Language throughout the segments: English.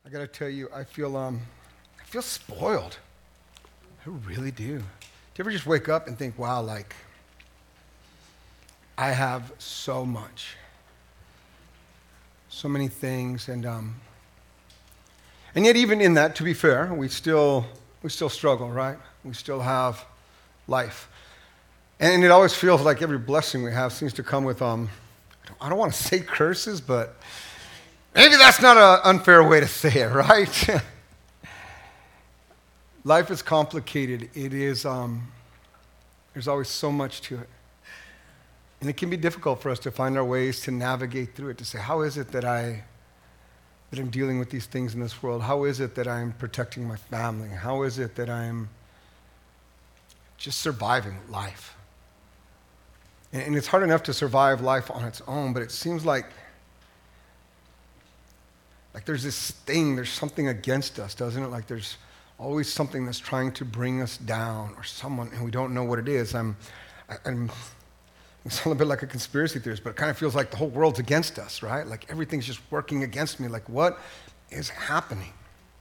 I gotta tell you, I feel spoiled. I really do. Do you ever just wake up and think, wow, like, I have so much, so many things, and yet even in that, to be fair, we still struggle, right? We still have life, and it always feels like every blessing we have seems to come with I don't want to say curses, but maybe that's not an unfair way to say it, right? Life is complicated. It is, there's always so much to it. And it can be difficult for us to find our ways to navigate through it, to say, how is it that I'm dealing with these things in this world? How is it that I'm protecting my family? How is it that I'm just surviving life? And it's hard enough to survive life on its own, but it seems like there's this thing, there's something against us, doesn't it? Like there's always something that's trying to bring us down, or someone, and we don't know what it is. It's a little bit like a conspiracy theorist, but it kind of feels like the whole world's against us, right? Like everything's just working against me. Like, what is happening?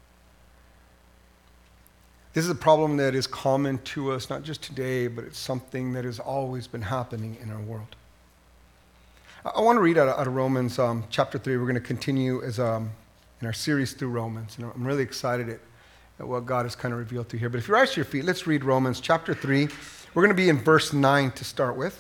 This is a problem that is common to us, not just today, but it's something that has always been happening in our world. I want to read out of Romans chapter 3. We're going to continue in our series through Romans. And I'm really excited at what God has kind of revealed to here. But if you rise to your feet, let's read Romans chapter 3. We're going to be in verse 9 to start with.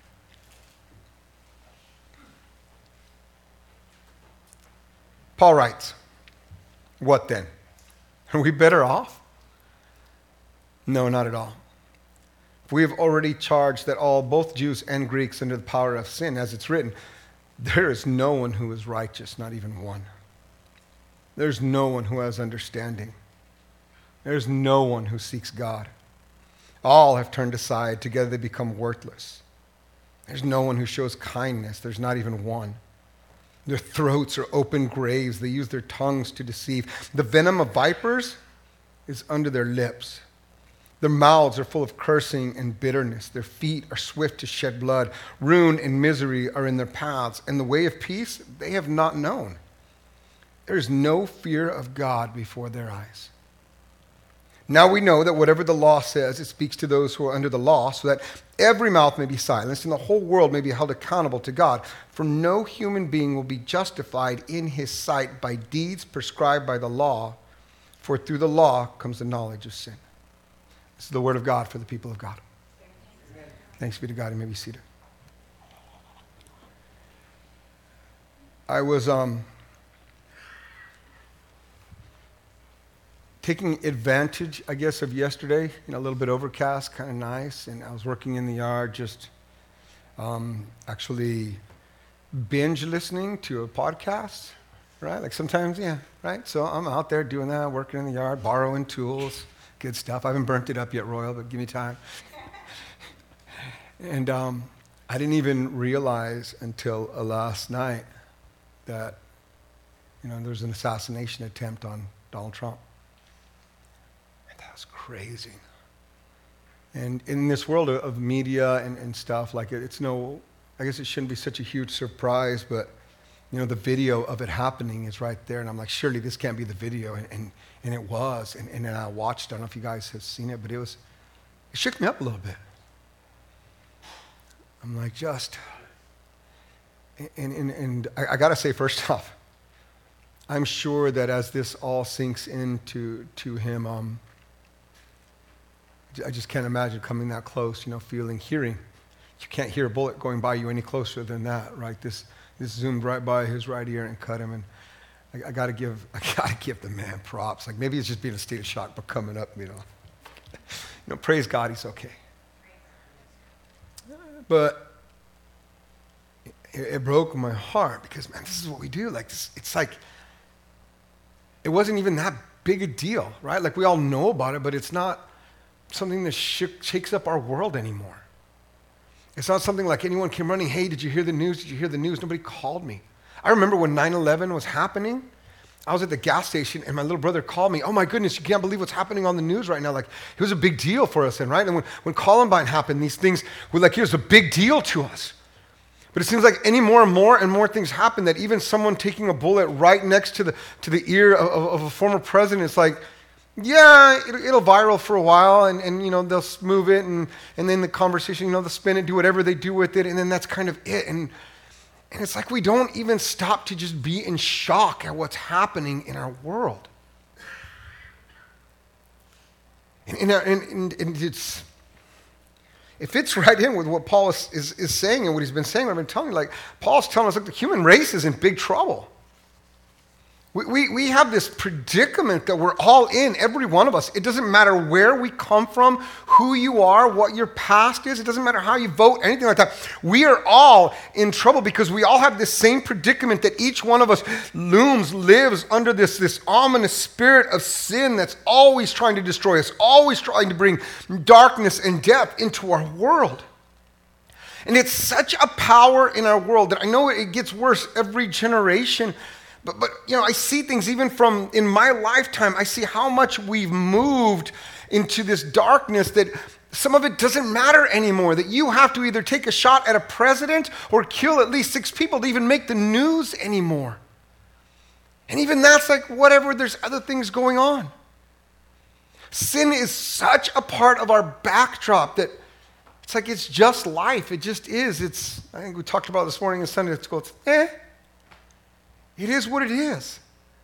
Paul writes, "What then? Are we better off? No, not at all. We have already charged that all, both Jews and Greeks, under the power of sin, as it's written, there is no one who is righteous, not even one. There's no one who has understanding. There's no one who seeks God. All have turned aside. Together they become worthless. There's no one who shows kindness. There's not even one. Their throats are open graves. They use their tongues to deceive. The venom of vipers is under their lips. Their mouths are full of cursing and bitterness. Their feet are swift to shed blood. Ruin and misery are in their paths, and the way of peace they have not known. There is no fear of God before their eyes. Now we know that whatever the law says, it speaks to those who are under the law, so that every mouth may be silenced and the whole world may be held accountable to God. For no human being will be justified in his sight by deeds prescribed by the law, for through the law comes the knowledge of sin." This is the word of God for the people of God. Amen. Thanks be to God. You may be seated. I was taking advantage, I guess, of yesterday. A little bit overcast, kind of nice, and I was working in the yard, just actually binge listening to a podcast, right? Like sometimes, yeah, right? So I'm out there doing that, working in the yard, borrowing tools, good stuff. I haven't burnt it up yet, Royal, but give me time. And I didn't even realize until last night that, there's an assassination attempt on Donald Trump. That's crazy. And in this world of media and stuff, like I guess it shouldn't be such a huge surprise, but the video of it happening is right there, and I'm like, surely this can't be the video, and it was, and then I watched. I don't know if you guys have seen it, but it shook me up a little bit. I'm like, and I gotta say, first off, I'm sure that as this all sinks into him, I just can't imagine coming that close, hearing. You can't hear a bullet going by you any closer than that, right? This zoomed right by his right ear and cut him, and I gotta give the man props. Like maybe it's just being a state of shock, but coming up, praise God, he's okay. But it broke my heart because, man, this is what we do. Like it's like it wasn't even that big a deal, right? Like we all know about it, but it's not something that shakes up our world anymore. It's not something like anyone came running, "Hey, did you hear the news? Did you hear the news?" Nobody called me. I remember when 9/11 was happening, I was at the gas station and my little brother called me. "Oh my goodness, you can't believe what's happening on the news right now." Like, it was a big deal for us then, right? And when Columbine happened, these things were like, it was a big deal to us. But it seems like any more and more and more things happen that even someone taking a bullet right next to the ear of a former president, it's like, yeah, it'll viral for a while, and they'll move it, and then the conversation, they'll spin it, do whatever they do with it, and then that's kind of it. And it's like we don't even stop to just be in shock at what's happening in our world. And it fits right in with what Paul is saying and what he's been saying. I've been telling you, like, Paul's telling us, look, the human race is in big trouble. We have this predicament that we're all in, every one of us. It doesn't matter where we come from, who you are, what your past is. It doesn't matter how you vote, anything like that. We are all in trouble because we all have this same predicament that each one of us lives under this ominous spirit of sin that's always trying to destroy us, always trying to bring darkness and death into our world. And it's such a power in our world that I know it gets worse every generation. But I see things even from in my lifetime. I see how much we've moved into this darkness that some of it doesn't matter anymore, that you have to either take a shot at a president or kill at least 6 people to even make the news anymore. And even that's like whatever, there's other things going on. Sin is such a part of our backdrop that it's like it's just life. It just is. I think we talked about it this morning in Sunday school. It is what it is.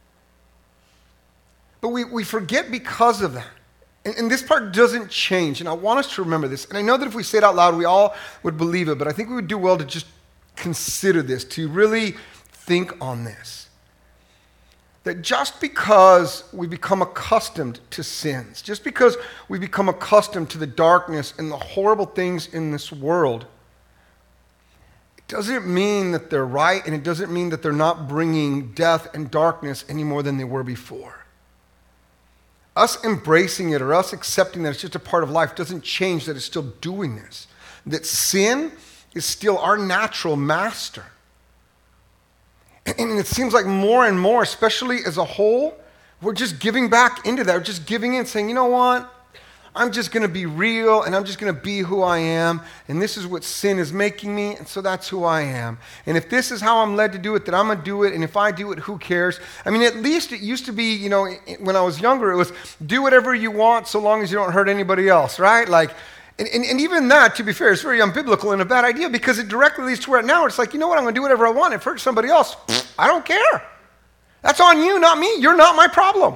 But we forget because of that. And this part doesn't change. And I want us to remember this. And I know that if we say it out loud, we all would believe it. But I think we would do well to just consider this, to really think on this. That just because we become accustomed to sins, just because we become accustomed to the darkness and the horrible things in this world, doesn't mean that they're right, and it doesn't mean that they're not bringing death and darkness any more than they were before. Us embracing it or us accepting that it's just a part of life doesn't change that it's still doing this. That sin is still our natural master. And it seems like more and more, especially as a whole, we're just giving back into that. We're just giving in, saying, you know what? I'm just going to be real, and I'm just going to be who I am, and this is what sin is making me, and so that's who I am. And if this is how I'm led to do it, then I'm going to do it, and if I do it, who cares? I mean, at least it used to be, when I was younger, it was do whatever you want so long as you don't hurt anybody else, right? Like, and even that, to be fair, is very unbiblical and a bad idea because it directly leads to where now it's like, you know what, I'm going to do whatever I want. If it hurts somebody else, I don't care. That's on you, not me. You're not my problem.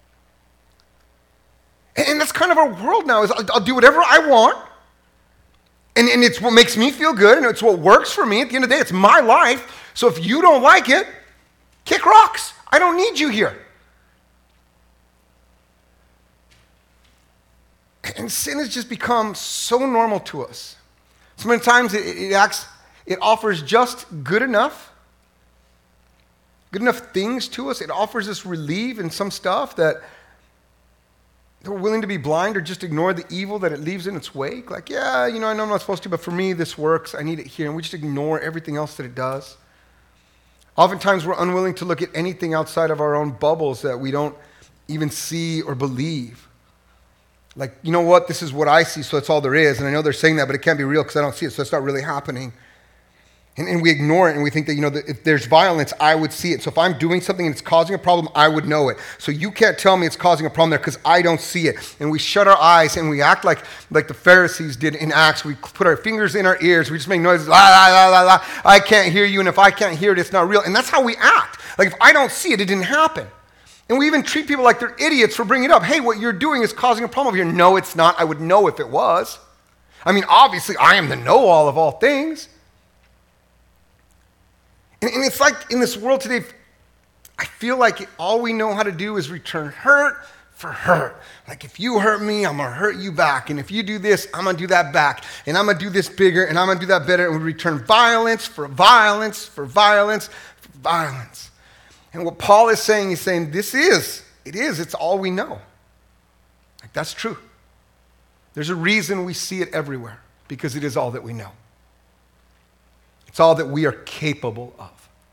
And that's kind of our world now, is I'll do whatever I want, and it's what makes me feel good, and it's what works for me. At the end of the day, it's my life, so if you don't like it, kick rocks. I don't need you here. And sin has just become so normal to us. So many times it offers just good enough things to us. It offers us relief in some stuff that we're willing to be blind or just ignore the evil that it leaves in its wake. Like, yeah, I know I'm not supposed to, but for me this works. I need it here. And we just ignore everything else that it does. Oftentimes we're unwilling to look at anything outside of our own bubbles that we don't even see or believe. Like, you know what? This is what I see, so that's all there is. And I know they're saying that, but it can't be real because I don't see it, so it's not really happening. And we ignore it, and we think that, that if there's violence, I would see it. So if I'm doing something and it's causing a problem, I would know it. So you can't tell me it's causing a problem there because I don't see it. And we shut our eyes, and we act like the Pharisees did in Acts. We put our fingers in our ears. We just make noises, la, la, la, la, la. I can't hear you, and if I can't hear it, it's not real. And that's how we act. Like, if I don't see it, it didn't happen. And we even treat people like they're idiots for bringing it up. Hey, what you're doing is causing a problem here. No, it's not. I would know if it was. I mean, obviously, I am the know-all of all things. And it's like in this world today, I feel like all we know how to do is return hurt for hurt. Like, if you hurt me, I'm going to hurt you back. And if you do this, I'm going to do that back. And I'm going to do this bigger, and I'm going to do that better. And we return violence for violence for violence for violence. And what Paul is saying, he's saying, it's all we know. Like, that's true. There's a reason we see it everywhere, because it is all that we know. It's all that we are capable of.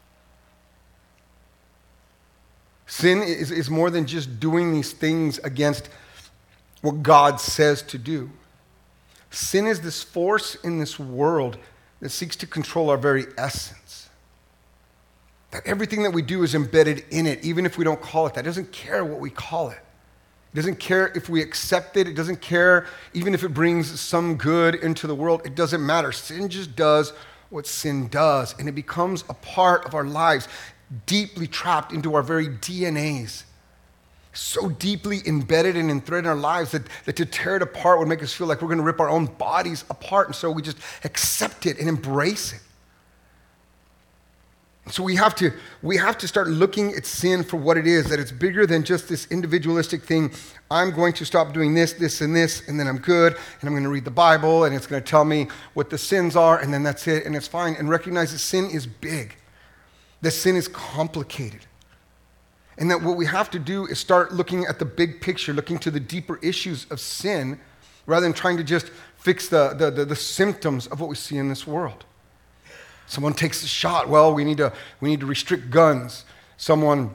Sin is more than just doing these things against what God says to do. Sin is this force in this world that seeks to control our very essence. That everything that we do is embedded in it, even if we don't call it that. It doesn't care what we call it. It doesn't care if we accept it. It doesn't care even if it brings some good into the world. It doesn't matter. Sin just does what sin does, and it becomes a part of our lives, deeply trapped into our very DNAs. So deeply embedded and enthreaded in our lives that to tear it apart would make us feel like we're going to rip our own bodies apart, and so we just accept it and embrace it. So we have to start looking at sin for what it is, that it's bigger than just this individualistic thing. I'm going to stop doing this, this, and this, and then I'm good, and I'm going to read the Bible, and it's going to tell me what the sins are, and then that's it, and it's fine. And recognize that sin is big, that sin is complicated, and that what we have to do is start looking at the big picture, looking to the deeper issues of sin, rather than trying to just fix the symptoms of what we see in this world. Someone takes a shot. Well, we need to restrict guns. Someone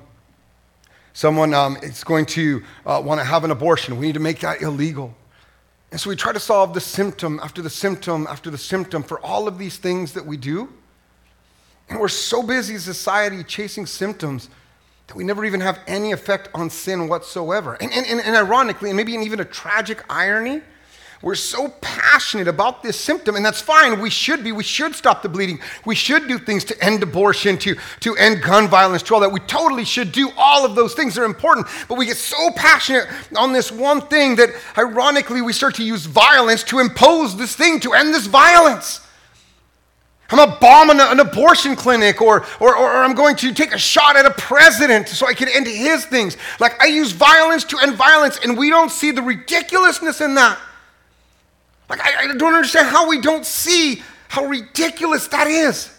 is going to want to have an abortion. We need to make that illegal. And so we try to solve the symptom after the symptom after the symptom for all of these things that we do. And we're so busy as a society chasing symptoms that we never even have any effect on sin whatsoever. And ironically, and maybe even a tragic irony, we're so passionate about this symptom, and that's fine. We should be. We should stop the bleeding. We should do things to end abortion, to end gun violence, to all that. We totally should do all of those things. They're important. But we get so passionate on this one thing that, ironically, we start to use violence to impose this thing, to end this violence. I'm going to bomb an abortion clinic, or I'm going to take a shot at a president so I can end his things. Like, I use violence to end violence, and we don't see the ridiculousness in that. Like, I don't understand how we don't see how ridiculous that is.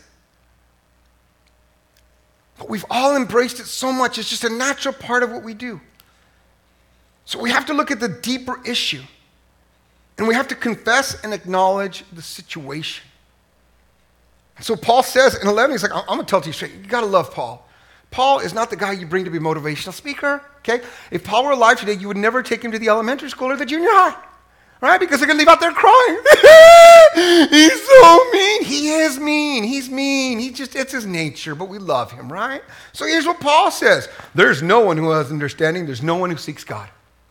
But we've all embraced it so much. It's just a natural part of what we do. So we have to look at the deeper issue. And we have to confess and acknowledge the situation. And so Paul says in 11, he's like, I'm going to tell it to you straight. You got to love Paul. Paul is not the guy you bring to be a motivational speaker, okay? If Paul were alive today, you would never take him to the elementary school or the junior high. Right? Because they're going to leave out there crying. He's so mean. He is mean. He's mean. It's his nature, but we love him, right? So here's what Paul says. There's no one who has understanding. There's no one who seeks God.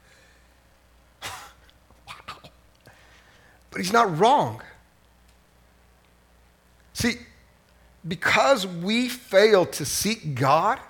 Wow. But he's not wrong. See, because we fail to seek God,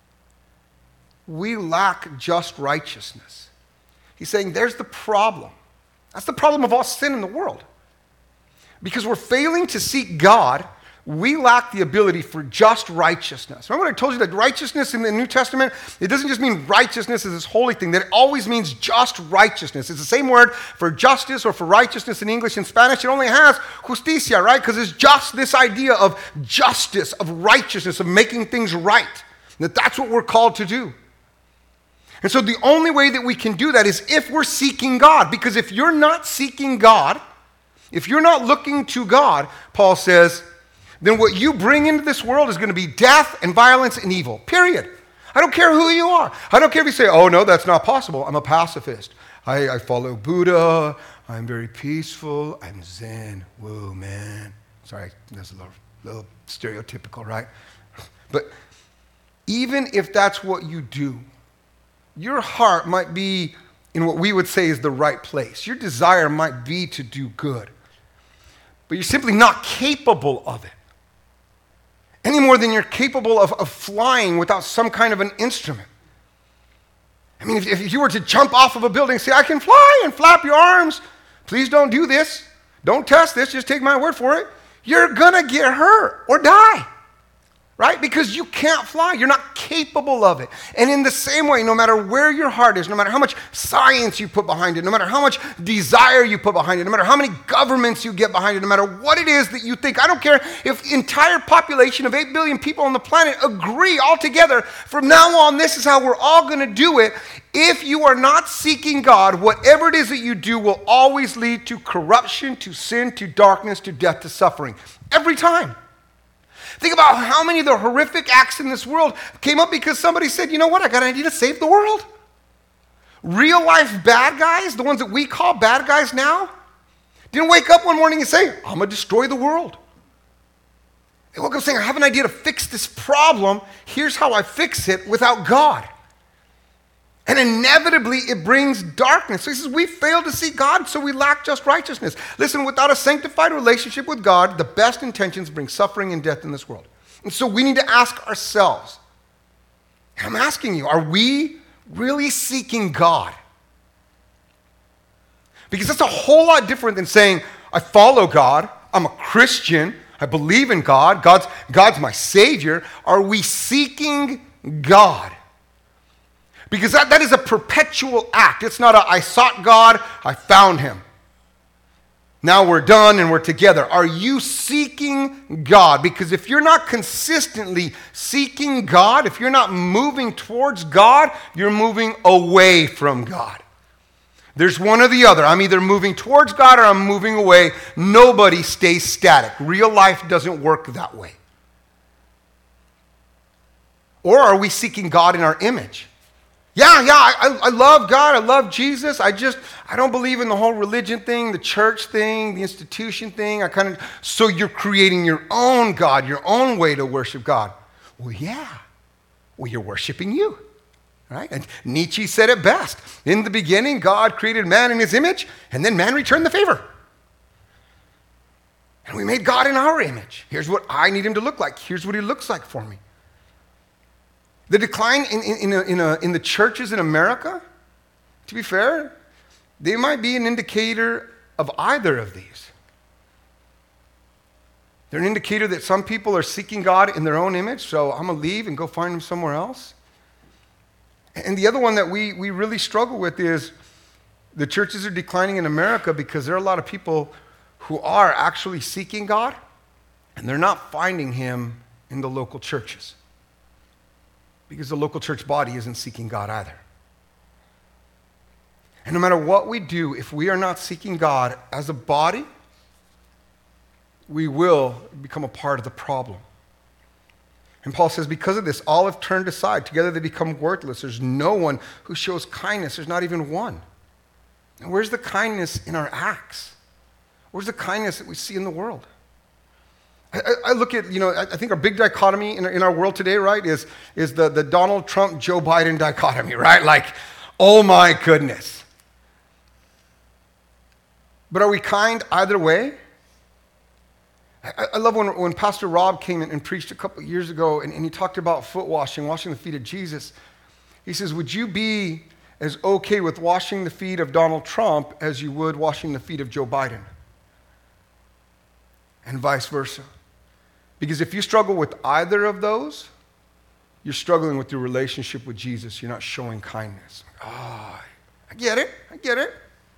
we lack just righteousness. He's saying there's the problem. That's the problem of all sin in the world. Because we're failing to seek God, we lack the ability for just righteousness. Remember what I told you, that righteousness in the New Testament, it doesn't just mean righteousness as this holy thing, that it always means just righteousness. It's the same word for justice or for righteousness in English. In Spanish, it only has justicia, right? Because it's just this idea of justice, of righteousness, of making things right. That's what we're called to do. And so the only way that we can do that is if we're seeking God. Because if you're not seeking God, if you're not looking to God, Paul says, then what you bring into this world is going to be death and violence and evil, period. I don't care who you are. I don't care if you say, oh, no, that's not possible. I'm a pacifist. I follow Buddha. I'm very peaceful. I'm Zen. Whoa, man. Sorry, that's a little stereotypical, right? But even if that's what you do, your heart might be in what we would say is the right place. Your desire might be to do good. But you're simply not capable of it. Any more than you're capable of flying without some kind of an instrument. I mean, if you were to jump off of a building and say, I can fly, and flap your arms, please don't do this. Don't test this. Just take my word for it. You're going to get hurt or die. Right? Because you can't fly. You're not capable of it. And in the same way, no matter where your heart is, no matter how much science you put behind it, no matter how much desire you put behind it, no matter how many governments you get behind it, no matter what it is that you think, I don't care if the entire population of 8 billion people on the planet agree all together, from now on, this is how we're all going to do it. If you are not seeking God, whatever it is that you do will always lead to corruption, to sin, to darkness, to death, to suffering. Every time. Think about how many of the horrific acts in this world came up because somebody said, you know what, I got an idea to save the world. Real life bad guys, the ones that we call bad guys now, didn't wake up one morning and say, I'm going to destroy the world. They woke up saying, I have an idea to fix this problem. Here's how I fix it without God. And inevitably, it brings darkness. So he says, we fail to see God, so we lack just righteousness. Listen, without a sanctified relationship with God, the best intentions bring suffering and death in this world. And so we need to ask ourselves, and I'm asking you, are we really seeking God? Because that's a whole lot different than saying, I follow God, I'm a Christian, I believe in God, God's my Savior. Are we seeking God? Because that is a perpetual act. It's not I sought God, I found him. Now we're done and we're together. Are you seeking God? Because if you're not consistently seeking God, if you're not moving towards God, you're moving away from God. There's one or the other. I'm either moving towards God or I'm moving away. Nobody stays static. Real life doesn't work that way. Or are we seeking God in our image? I love God, I love Jesus, I don't believe in the whole religion thing, the church thing, the institution thing, so you're creating your own God, your own way to worship God. Well, you're worshiping you, right? And Nietzsche said it best. In the beginning, God created man in his image, and then man returned the favor. And we made God in our image. Here's what I need him to look like. Here's what he looks like for me. The decline in the churches in America, to be fair, they might be an indicator of either of these. They're an indicator that some people are seeking God in their own image, so I'm going to leave and go find him somewhere else. And the other one that we really struggle with is the churches are declining in America because there are a lot of people who are actually seeking God, and they're not finding him in the local churches. Because the local church body isn't seeking God either. And no matter what we do, if we are not seeking God as a body, we will become a part of the problem. And Paul says, because of this, all have turned aside. Together they become worthless. There's no one who shows kindness. There's not even one. And where's the kindness in our acts? Where's the kindness that we see in the world? I look at, I think our big dichotomy in our world today, right, is the Donald Trump, Joe Biden dichotomy, right? Like, oh my goodness. But are we kind either way? I love when Pastor Rob came in and preached a couple of years ago, and he talked about foot washing the feet of Jesus. He says, would you be as okay with washing the feet of Donald Trump as you would washing the feet of Joe Biden? And vice versa. Because if you struggle with either of those, you're struggling with your relationship with Jesus. You're not showing kindness. I get it.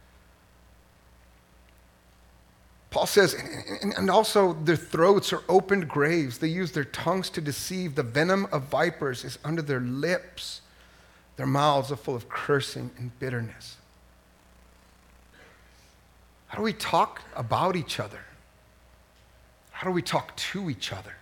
Paul says, and also their throats are opened graves. They use their tongues to deceive. The venom of vipers is under their lips. Their mouths are full of cursing and bitterness. How do we talk about each other? How do we talk to each other?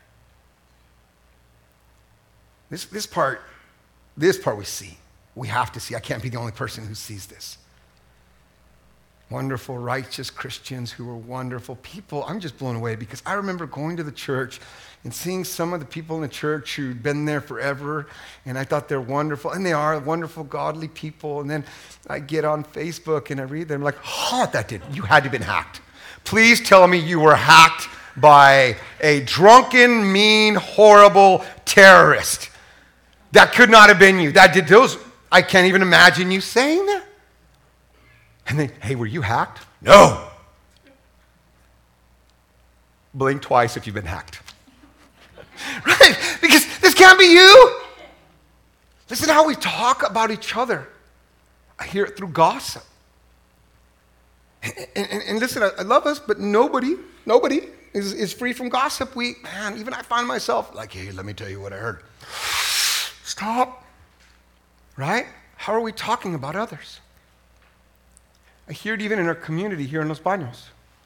This part we see. We have to see. I can't be the only person who sees this. Wonderful, righteous Christians who were wonderful people. I'm just blown away because I remember going to the church and seeing some of the people in the church who'd been there forever, and I thought they're wonderful, and they are wonderful, godly people. And then I get on Facebook and I read them like, you had to have been hacked. Please tell me you were hacked by a drunken, mean, horrible terrorist. That could not have been you. That did those. I can't even imagine you saying that. And then, hey, were you hacked? No. Blink twice if you've been hacked. Right? Because this can't be you. Listen to how we talk about each other. I hear it through gossip. And listen, I love us, but nobody is free from gossip. Even I find myself like, hey, let me tell you what I heard. Stop. Right? How are we talking about others? I hear it even in our community here in Los Baños.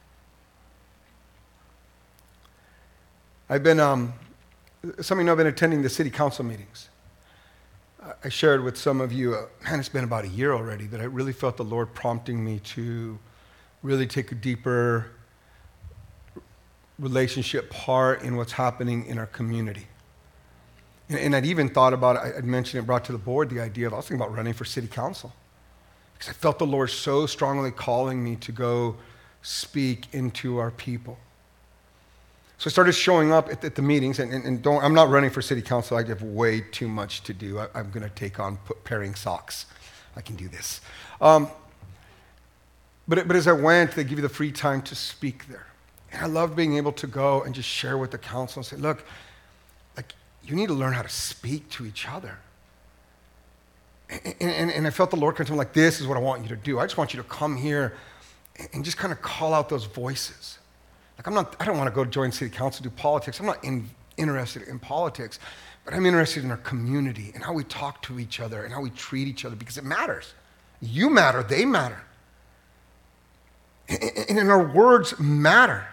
Some of you know I've been attending the city council meetings. I shared with some of you, it's been about a year already, that I really felt the Lord prompting me to really take a deeper relationship part in what's happening in our community. And I'd even thought about it, I'd mentioned it, brought to the board the idea of, I was thinking about running for city council. Because I felt the Lord so strongly calling me to go speak into our people. So I started showing up at the meetings, and I'm not running for city council. I have way too much to do. I'm going to take on pairing socks. I can do this. But as I went, they give you the free time to speak there. And I loved being able to go and just share with the council and say, look, like, you need to learn how to speak to each other. And I felt the Lord come to me like, this is what I want you to do. I just want you to come here and just kind of call out those voices. Like, I don't want to go join city council, do politics. I'm not interested in politics, but I'm interested in our community and how we talk to each other and how we treat each other, because it matters. You matter, they matter. And our words matter.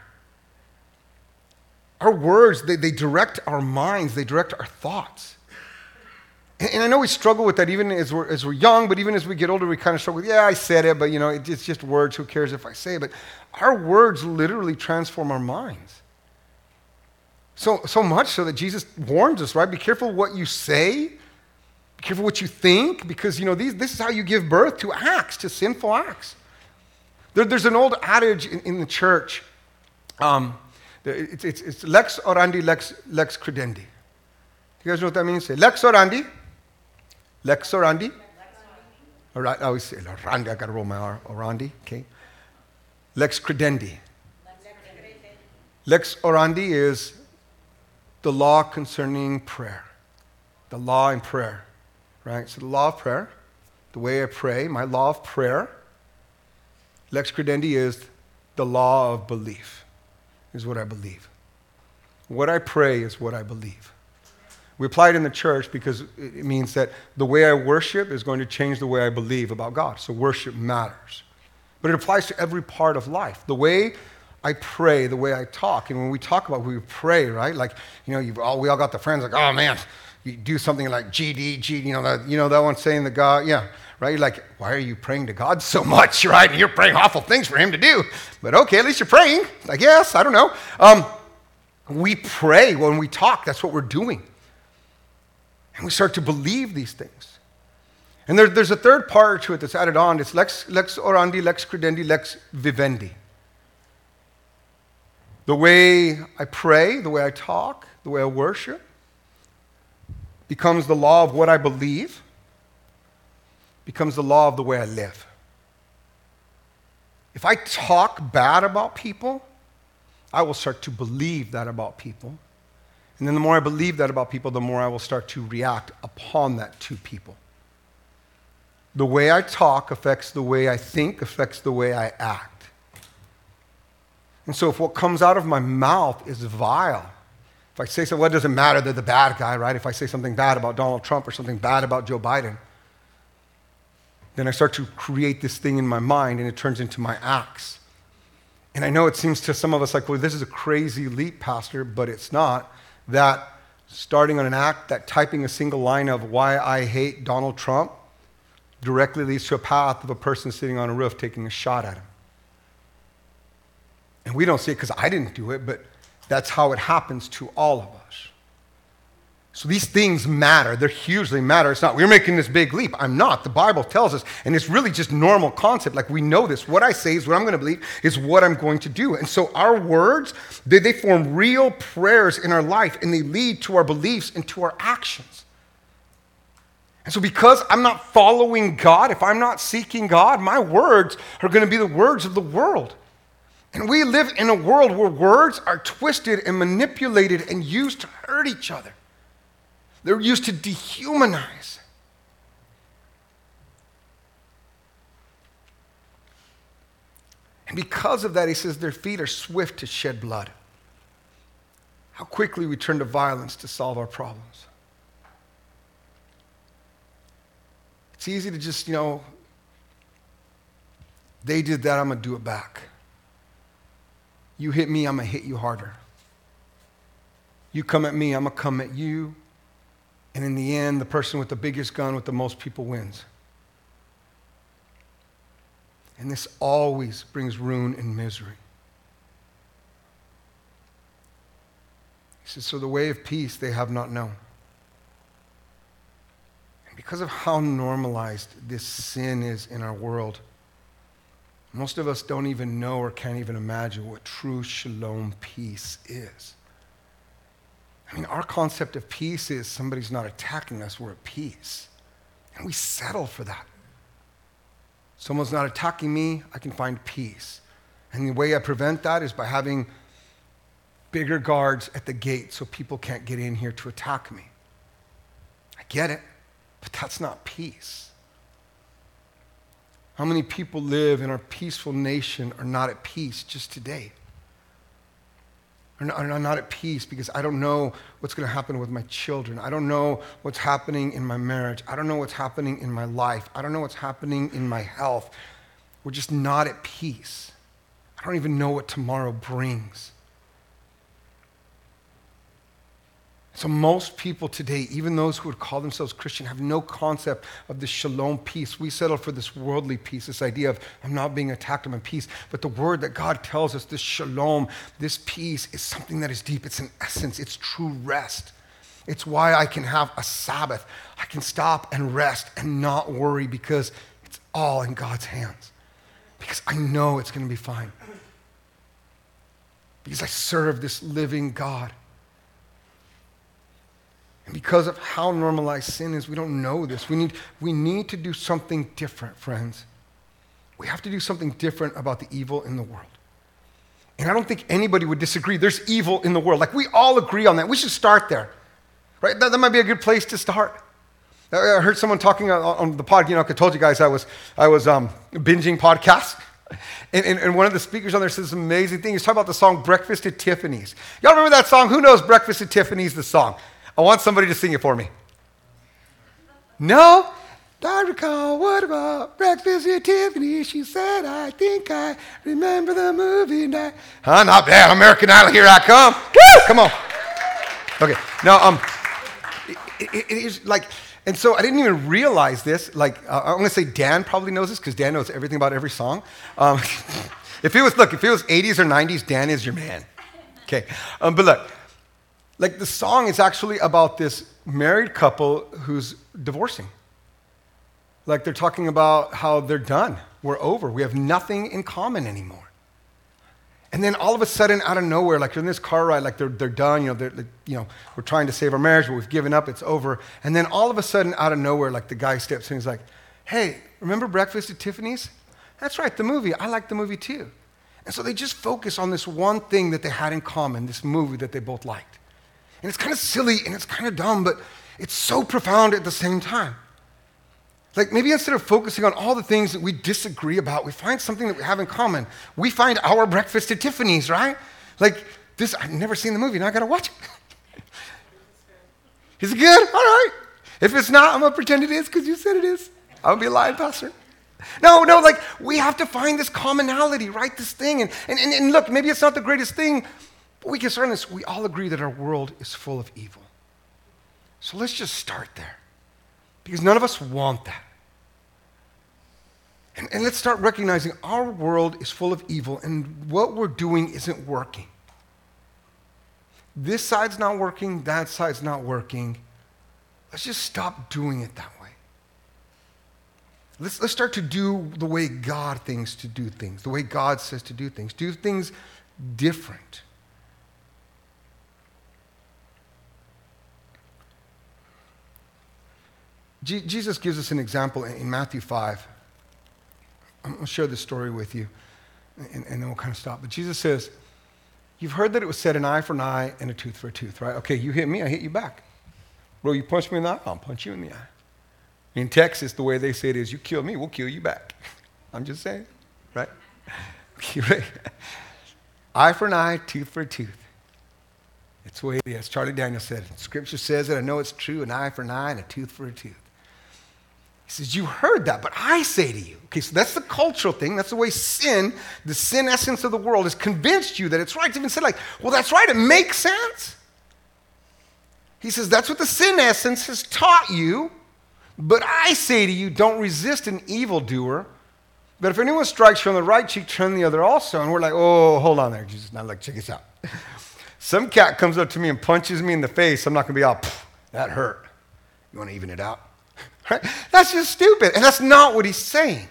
Our words, they direct our minds, they direct our thoughts. And I know we struggle with that even as we're young, but even as we get older, we kind of struggle with, yeah, I said it, but it's just words, who cares if I say it? But our words literally transform our minds. So much so that Jesus warns us, right? Be careful what you say, be careful what you think, because this is how you give birth to acts, to sinful acts. There's an old adage in the church, it's lex orandi, lex credendi. You guys know what that means? Say lex orandi. Lex orandi. All right, I always say orandi. I got to roll my R. Orandi, okay. Lex credendi. Lex orandi is the law concerning prayer. The law in prayer, right? So the law of prayer, the way I pray, my law of prayer. Lex credendi is the law of belief, is what I believe. What I pray is what I believe. We apply it in the church because it means that the way I worship is going to change the way I believe about God. So worship matters. But it applies to every part of life. The way I pray, the way I talk. And when we talk about we pray, right? Like, we all got the friends like, oh man, you do something like GD, that one saying the God, yeah, right? You're like, why are you praying to God so much, right? And you're praying awful things for him to do. But okay, at least you're praying, I guess, I don't know. We pray when we talk, that's what we're doing. And we start to believe these things. And there's a third part to it that's added on. It's lex orandi, lex credendi, lex vivendi. The way I pray, the way I talk, the way I worship becomes the law of what I believe, becomes the law of the way I live. If I talk bad about people, I will start to believe that about people. And then the more I believe that about people, the more I will start to react upon that to people. The way I talk affects the way I think, affects the way I act. And so if what comes out of my mouth is vile, if I say something, well, it doesn't matter, they're the bad guy, right? If I say something bad about Donald Trump or something bad about Joe Biden, then I start to create this thing in my mind and it turns into my acts. And I know it seems to some of us like, well, this is a crazy leap, Pastor, but it's not. That starting on an act, that typing a single line of why I hate Donald Trump directly leads to a path of a person sitting on a roof taking a shot at him. And we don't see it because I didn't do it, but that's how it happens to all of us. So these things matter. They're hugely matter. It's not, we're making this big leap. I'm not. The Bible tells us, and it's really just normal concept. Like, we know this. What I say is what I'm going to believe, is what I'm going to do. And so our words, they form real prayers in our life, and they lead to our beliefs and to our actions. And so because I'm not following God, if I'm not seeking God, my words are going to be the words of the world. And we live in a world where words are twisted and manipulated and used to hurt each other. They're used to dehumanize. And because of that, he says their feet are swift to shed blood. How quickly we turn to violence to solve our problems. It's easy to just, they did that, I'm going to do it back. You hit me, I'm going to hit you harder. You come at me, I'm going to come at you. And in the end, the person with the biggest gun with the most people wins. And this always brings ruin and misery. He says, so the way of peace they have not known. And because of how normalized this sin is in our world, most of us don't even know or can't even imagine what true shalom peace is. I mean, our concept of peace is somebody's not attacking us, we're at peace. And we settle for that. Someone's not attacking me, I can find peace. And the way I prevent that is by having bigger guards at the gate so people can't get in here to attack me. I get it, but that's not peace. How many people live in our peaceful nation are not at peace just today? Are not at peace because I don't know what's going to happen with my children. I don't know what's happening in my marriage. I don't know what's happening in my life. I don't know what's happening in my health. We're just not at peace. I don't even know what tomorrow brings. So most people today, even those who would call themselves Christian, have no concept of this shalom peace. We settle for this worldly peace, this idea of I'm not being attacked, I'm in peace. But the word that God tells us, this shalom, this peace, is something that is deep. It's an essence. It's true rest. It's why I can have a Sabbath. I can stop and rest and not worry because it's all in God's hands. Because I know it's going to be fine. Because I serve this living God. And because of how normalized sin is, we don't know this. We need to do something different, friends. We have to do something different about the evil in the world. And I don't think anybody would disagree. There's evil in the world. Like, we all agree on that. We should start there, right? That might be a good place to start. I heard someone talking on the pod. You know, I told you guys I was binging podcasts. And one of the speakers on there says this amazing thing. He's talking about the song Breakfast at Tiffany's. Y'all remember that song? Who knows Breakfast at Tiffany's, the song? I want somebody to sing it for me. No? I recall, what about Breakfast at Tiffany's? She said, I think I remember the movie night. Huh? Not bad. American Idol, here I come. Woo! Come on. Okay. Now, it is like, and so I didn't even realize this. Like, I'm going to say Dan probably knows this because Dan knows everything about every song. If it was 80s or 90s, Dan is your man. Okay. But look. Like, the song is actually about this married couple who's divorcing. Like, they're talking about how they're done. We're over. We have nothing in common anymore. And then all of a sudden, out of nowhere, like in this car ride, like they're done. We're trying to save our marriage, but we've given up. It's over. And then all of a sudden, out of nowhere, like the guy steps in. He's like, "Hey, remember Breakfast at Tiffany's? That's right, the movie. I like the movie too." And so they just focus on this one thing that they had in common, this movie that they both liked. And it's kind of silly and it's kind of dumb, but it's so profound at the same time. Like, maybe instead of focusing on all the things that we disagree about, we find something that we have in common. We find our Breakfast at Tiffany's, right? Like, this, I've never seen the movie, now I gotta watch it. Is it good? All right. If it's not, I'm gonna pretend it is because you said it is. I'm gonna be lying, Pastor. No, like, we have to find this commonality, right? This thing. And look, maybe it's not the greatest thing, but we can start on this. We all agree that our world is full of evil. So let's just start there. Because none of us want that. And let's start recognizing our world is full of evil and what we're doing isn't working. This side's not working, that side's not working. Let's just stop doing it that way. Let's start to do the way God thinks to do things, the way God says to do things. Do things different. Jesus gives us an example in Matthew 5. I'm going to share this story with you, and then we'll kind of stop. But Jesus says, you've heard that it was said an eye for an eye and a tooth for a tooth, right? Okay, you hit me, I hit you back. Bro, you punch me in the eye, I'll punch you in the eye. In Texas, the way they say it is, you kill me, we'll kill you back. I'm just saying, right? Eye for an eye, tooth for a tooth. It's the way it is. Charlie Daniels said, Scripture says it, I know it's true, an eye for an eye and a tooth for a tooth. He says, you heard that, but I say to you. Okay, so that's the cultural thing. That's the way sin, the sin essence of the world, has convinced you that it's right. It's even said like, well, that's right, it makes sense. He says, that's what the sin essence has taught you, but I say to you, don't resist an evildoer. But if anyone strikes you on the right cheek, turn the other also. And we're like, oh, hold on there, Jesus. Now, look, check this out. Some cat comes up to me and punches me in the face. I'm not going to be all, that hurt. You want to even it out? Right? That's just stupid. And that's not what he's saying.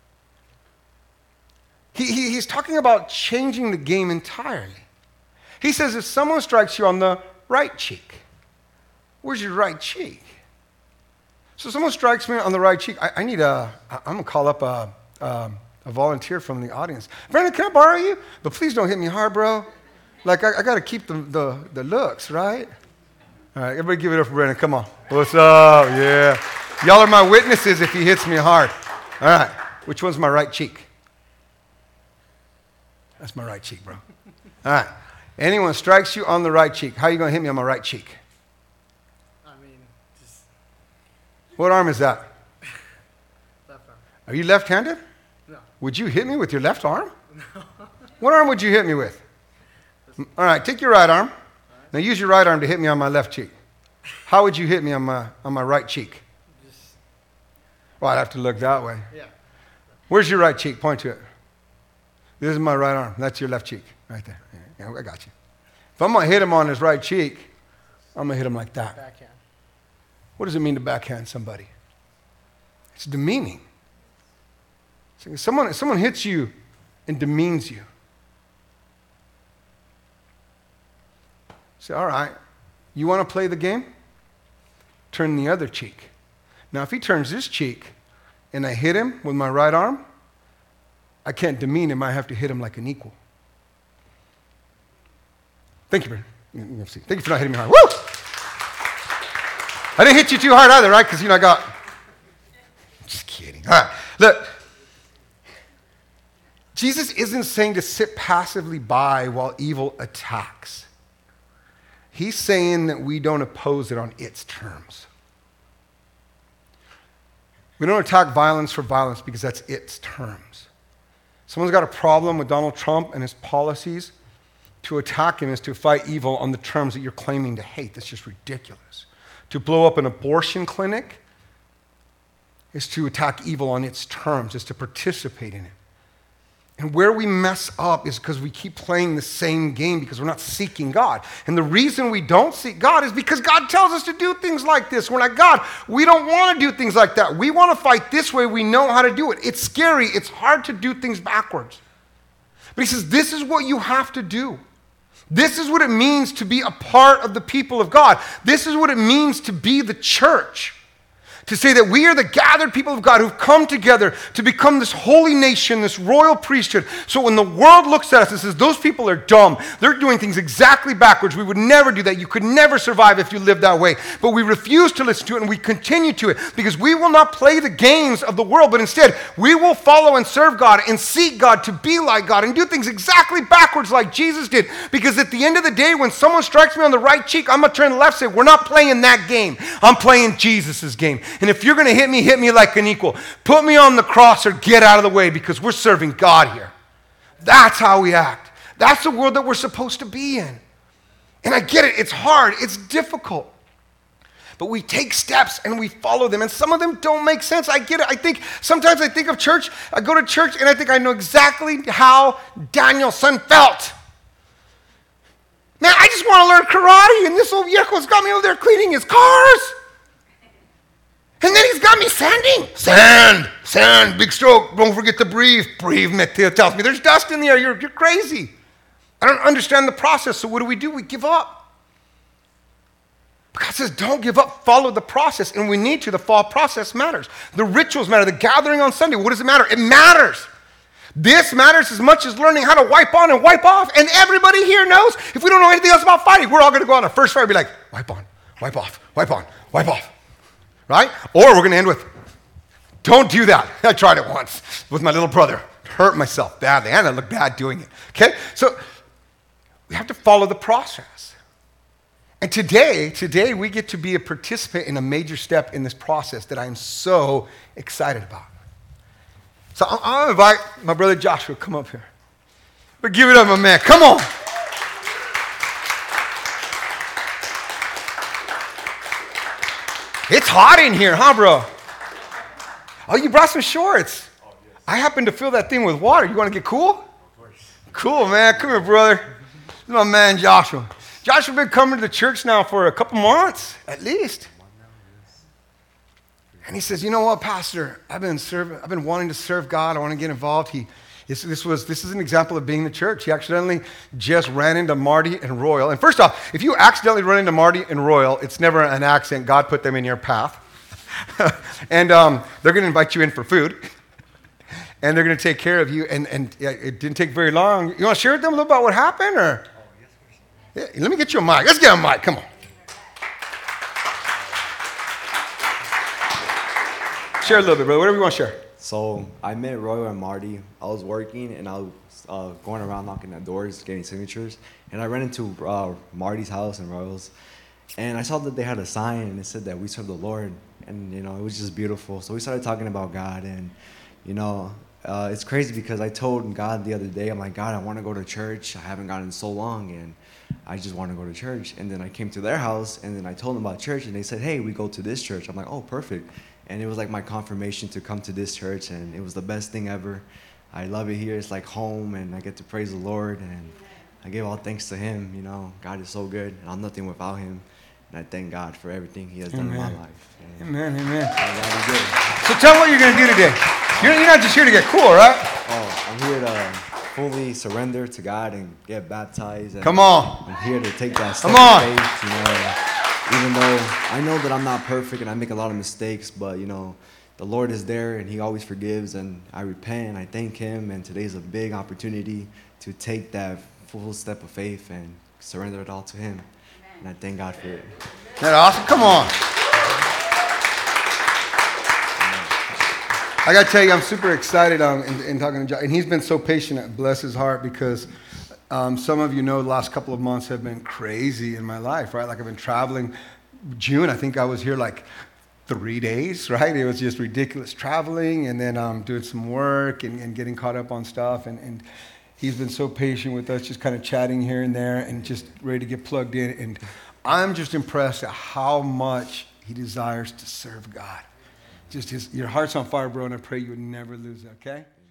He's talking about changing the game entirely. He says if someone strikes you on the right cheek, where's your right cheek? So someone strikes me on the right cheek. I'm going to call up a volunteer from the audience. Brandon, can I borrow you? But please don't hit me hard, bro. Like, I got to keep the looks, right? All right, everybody give it up for Brandon. Come on. What's up? Yeah. Y'all are my witnesses if he hits me hard. All right. Which one's my right cheek? That's my right cheek, bro. All right. Anyone strikes you on the right cheek, how are you going to hit me on my right cheek? Just... What arm is that? Left arm. Are you left-handed? No. Would you hit me with your left arm? No. What arm would you hit me with? All right, take your right arm. Now use your right arm to hit me on my left cheek. How would you hit me on my right cheek? Well, I'd have to look that way. Yeah. Where's your right cheek? Point to it. This is my right arm. That's your left cheek right there. Yeah, I got you. If I'm going to hit him on his right cheek, I'm going to hit him like that. Backhand. What does it mean to backhand somebody? It's demeaning. So someone hits you and demeans you. Say, all right, you want to play the game? Turn the other cheek. Now, if he turns this cheek and I hit him with my right arm, I can't demean him. I have to hit him like an equal. Thank you, Brandon. Thank you for not hitting me hard. Woo! I didn't hit you too hard either, right? Because, I got... Just kidding. All right, look. Jesus isn't saying to sit passively by while evil attacks. He's saying that we don't oppose it on its terms. We don't attack violence for violence because that's its terms. Someone's got a problem with Donald Trump and his policies. To attack him is to fight evil on the terms that you're claiming to hate. That's just ridiculous. To blow up an abortion clinic is to attack evil on its terms, is to participate in it. And where we mess up is because we keep playing the same game because we're not seeking God. And the reason we don't seek God is because God tells us to do things like this. We're like, God, we don't want to do things like that. We want to fight this way. We know how to do it. It's scary. It's hard to do things backwards. But he says, this is what you have to do. This is what it means to be a part of the people of God. This is what it means to be the church. To say that we are the gathered people of God who've come together to become this holy nation, this royal priesthood. So when the world looks at us and says, those people are dumb, they're doing things exactly backwards, we would never do that. You could never survive if you lived that way. But we refuse to listen to it and we continue to it because we will not play the games of the world, but instead we will follow and serve God and seek God to be like God and do things exactly backwards like Jesus did. Because at the end of the day, when someone strikes me on the right cheek, I'm going to turn to the left and say, we're not playing that game. I'm playing Jesus' game. And if you're going to hit me like an equal. Put me on the cross or get out of the way because we're serving God here. That's how we act. That's the world that we're supposed to be in. And I get it. It's hard. It's difficult. But we take steps and we follow them. And some of them don't make sense. I get it. Sometimes I think of church. I go to church and I think I know exactly how Danielson felt. Man, I just want to learn karate. And this old viejo's got me over there cleaning his cars. And then he's got me sanding. Sand, big stroke. Don't forget to breathe. Breathe, Mateo tells me. There's dust in the air. You're crazy. I don't understand the process, so what do? We give up. But God says, don't give up. Follow the process, and we need to. The fall process matters. The rituals matter. The gathering on Sunday, what does it matter? It matters. This matters as much as learning how to wipe on and wipe off. And everybody here knows, if we don't know anything else about fighting, we're all going to go on our first fight and be like, wipe on, wipe off, wipe on, wipe off. Right? Or we're going to end with, don't do that. I tried it once with my little brother. Hurt myself badly, and I look bad doing it. Okay? So we have to follow the process. And today we get to be a participant in a major step in this process that I'm so excited about. So I'm going to invite my brother Joshua to come up here. But give it up, my man. Come on. It's hot in here, huh, bro? Oh, you brought some shorts. Oh, yes. I happen to fill that thing with water. You want to get cool? Of course. Cool, man. Come here, brother. This is my man, Joshua. Joshua been coming to the church now for a couple months, at least. And he says, you know what, Pastor? I've been wanting to serve God. I want to get involved. This is an example of being in the church. He accidentally just ran into Marty and Royal. And first off, if you accidentally run into Marty and Royal, it's never an accident. God put them in your path. And they're going to invite you in for food. And they're going to take care of you. And it didn't take very long. You want to share with them a little about what happened? Or? Yeah, let me get you a mic. Let's get a mic. Come on. Share a little bit, brother. Whatever you want to share. So I met Royal and Marty. I was working and I was going around knocking at doors, getting signatures. And I ran into Marty's house and Royal's. And I saw that they had a sign and it said that we serve the Lord. And, it was just beautiful. So we started talking about God. And, it's crazy because I told God the other day, I'm like, God, I want to go to church. I haven't gone in so long. And I just want to go to church. And then I came to their house and then I told them about church. And they said, hey, we go to this church. I'm like, oh, perfect. And it was like my confirmation to come to this church, and it was the best thing ever. I love it here. It's like home, and I get to praise the Lord, and I give all thanks to Him. God is so good, and I'm nothing without Him. And I thank God for everything He has done in my life. And Amen. God is good. So tell me what you're going to do today. You're not just here to get cool, right? Oh, I'm here to fully surrender to God and get baptized. And Come on. I'm here to take that step Come on. of faith, even though I know that I'm not perfect and I make a lot of mistakes, but, the Lord is there and He always forgives, and I repent and I thank Him, and today's a big opportunity to take that full step of faith and surrender it all to Him. Amen. And I thank God for it. Isn't that awesome? Come on. I got to tell you, I'm super excited in talking to John, and he's been so patient, bless his heart, because some of you know the last couple of months have been crazy in my life, right? Like I've been traveling. June, I think I was here like 3 days, right? It was just ridiculous traveling, and then doing some work and getting caught up on stuff. And he's been so patient with us, just kind of chatting here and there and just ready to get plugged in. And I'm just impressed at how much he desires to serve God. Just your heart's on fire, bro, and I pray you would never lose it, okay?